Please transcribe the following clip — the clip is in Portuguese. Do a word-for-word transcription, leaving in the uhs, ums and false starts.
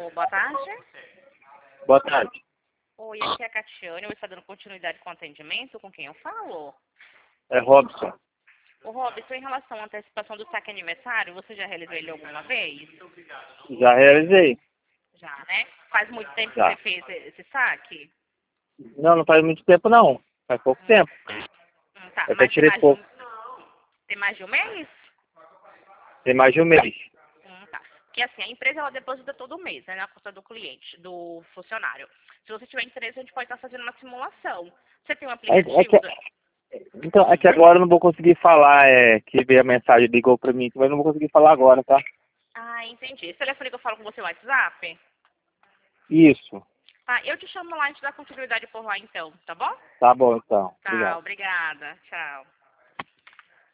Alô, boa tarde. Boa tarde. Oi, aqui é a Catiane, eu estou dando continuidade com o atendimento, com quem eu falo? É Robson. O Robson, em relação à antecipação do saque aniversário, você já realizou ele alguma vez? Já realizei. Já, né? Faz muito tempo que Já. você fez esse saque? Não, não faz muito tempo não. Faz pouco Hum, tempo. hum, tá, Eu até mas tem tirei mais de um, pouco. tem mais de um mês? Tem mais de um mês. Hum, tá. Porque assim, a empresa ela deposita todo mês, né, na conta do cliente, do funcionário. Se você tiver interesse, a gente pode estar fazendo uma simulação. Você tem um É, é que, aplicativo? Do... então, é que agora eu não vou conseguir falar, é, que veio a mensagem, ligou pra mim, mas eu não vou conseguir falar agora, tá? Ah, entendi. Esse telefone que eu falo com você, o WhatsApp? Isso. Tá, eu te chamo lá e te dá continuidade por lá então, tá bom? Tá bom então. Tá, Obrigado. obrigada. Tchau.